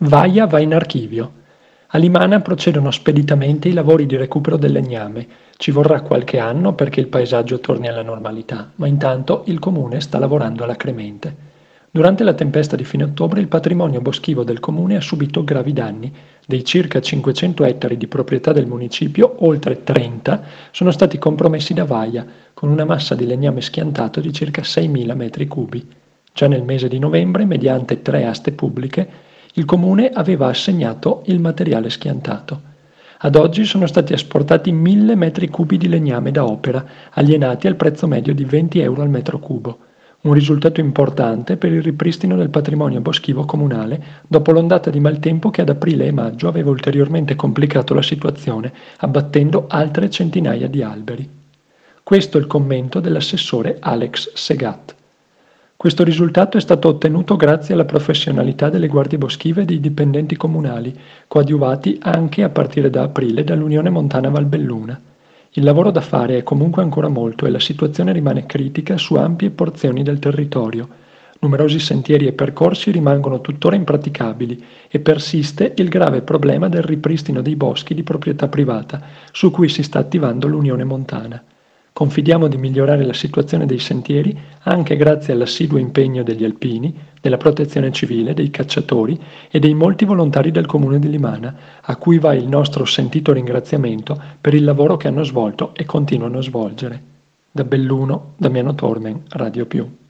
Vaia va in archivio. A Limana procedono speditamente i lavori di recupero del legname. Ci vorrà qualche anno perché il paesaggio torni alla normalità, ma intanto il comune sta lavorando alacremente. Durante la tempesta di fine ottobre il patrimonio boschivo del comune ha subito gravi danni. Dei circa 500 ettari di proprietà del municipio, oltre 30 sono stati compromessi da vaia, con una massa di legname schiantato di circa 6.000 metri cubi. Già nel mese di novembre, mediante 3 aste pubbliche, il comune aveva assegnato il materiale schiantato. Ad oggi sono stati asportati 1.000 metri cubi di legname da opera, alienati al prezzo medio di 20 euro al metro cubo. Un risultato importante per il ripristino del patrimonio boschivo comunale dopo l'ondata di maltempo che ad aprile e maggio aveva ulteriormente complicato la situazione, abbattendo altre centinaia di alberi. Questo è il commento dell'assessore Alex Segat. Questo risultato è stato ottenuto grazie alla professionalità delle guardie boschive e dei dipendenti comunali, coadiuvati anche a partire da aprile dall'Unione Montana Valbelluna. Il lavoro da fare è comunque ancora molto e la situazione rimane critica su ampie porzioni del territorio. Numerosi sentieri e percorsi rimangono tuttora impraticabili e persiste il grave problema del ripristino dei boschi di proprietà privata, su cui si sta attivando l'Unione Montana. Confidiamo di migliorare la situazione dei sentieri anche grazie all'assiduo impegno degli alpini, della protezione civile, dei cacciatori e dei molti volontari del comune di Limana, a cui va il nostro sentito ringraziamento per il lavoro che hanno svolto e continuano a svolgere. Da Belluno, Damiano Tormen, Radio Più.